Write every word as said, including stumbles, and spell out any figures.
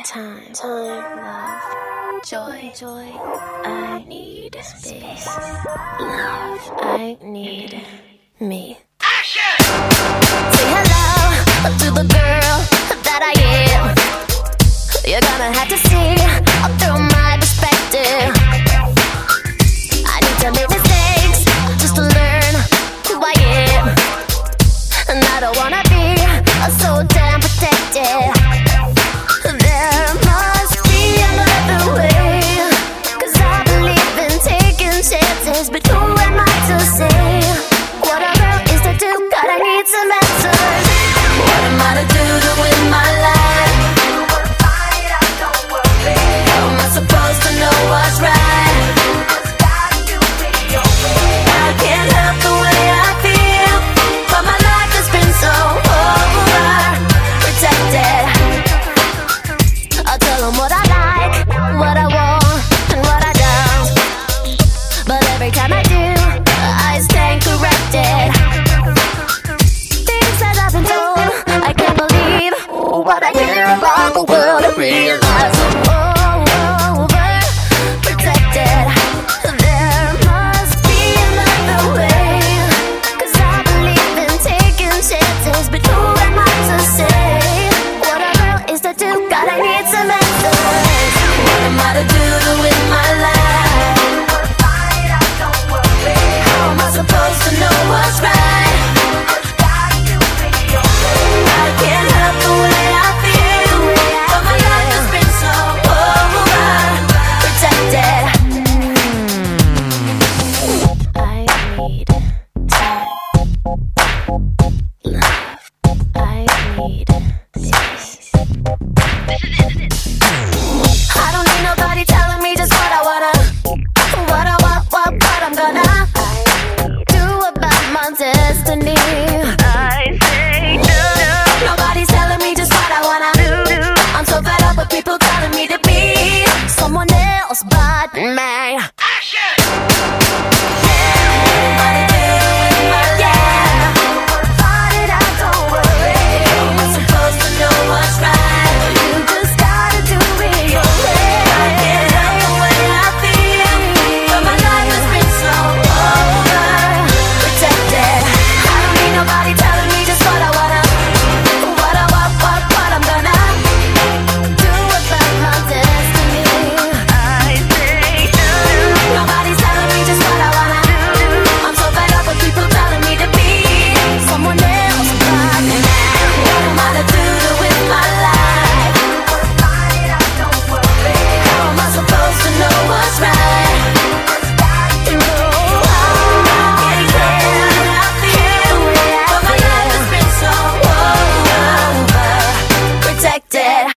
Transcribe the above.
time, time, love, joy, joy. I need space, love. I need me. Action! Say hello to the girl that I am. You're gonna have to see through my perspective. I need to make mistakes just to learn who I am, and I don't wanna be so damn protected. There must be another way, 'cause I believe in taking chances. But who am I to say what a girl is to do? God, I need some answers. What am I to do to win my life? How am I supposed to know what's right? I can't help the way I feel, but my life has been so overprotected. I'll tell them what I like, what I want, and what I don't. But every time I do, I stand corrected. Things that I've been told, I can't believe what I hear about the world. I realize I'm overprotected. There must be another way, 'cause I believe in taking chances. But who am I to say what a girl is to do? God, I need some answers. What am I to do to win my life? How am I supposed to know what's right? I can't help the way I feel, but my life has been so overprotected. I need time, love. I need